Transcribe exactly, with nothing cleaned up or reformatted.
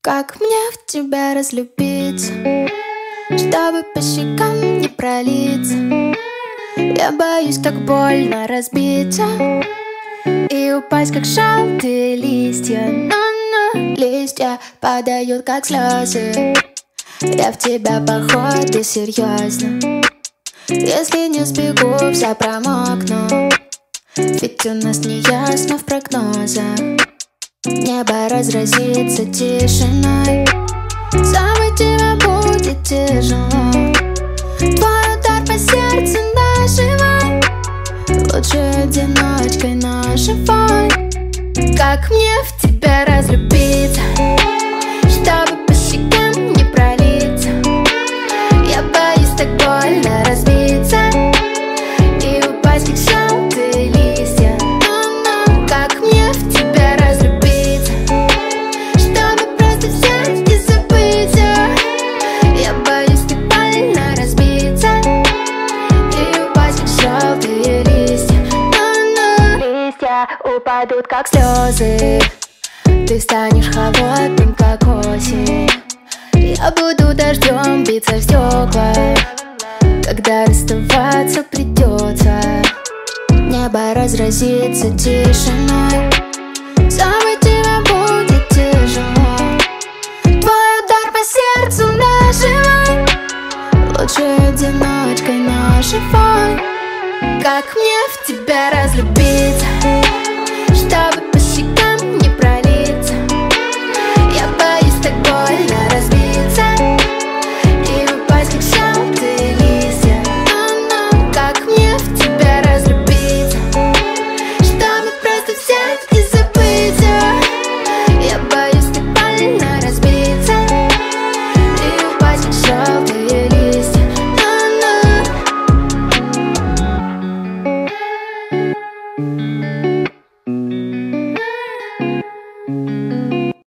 Как мне в тебя разлюбиться, чтобы по щекам не пролиться? Я боюсь так больно разбиться и упасть, как желтые листья. Но-но, листья падают, как слезы. Я в тебя, походу, серьезно. Если не сбегу, вся промокну. Ведь у нас не ясно в прогнозах. Небо разразится тишиной. Забыть тебя будет тяжело. Твой удар по сердцу наживой. Лучше одиночкой, но живой. Как мне в тебя разлюбиться, чтобы по щекам не пролиться? Я боюсь так больно разбиться и упасть, как желтые листья. Но-но, как мне в тебя разлюбиться, чтобы просто взять и забыть? Я боюсь так больно разбиться и упасть, как желтые листья. Но-но, листья упадут, как слезы. Ты станешь холодным, как осень. Я буду дождем биться в стекла, когда расставаться придется. Небо разразится тишиной. Забыть тебя будет тяжело. Твой удар по сердцу наживой. Лучше одиночкой, но живой. Как мне в тебя разлюбиться,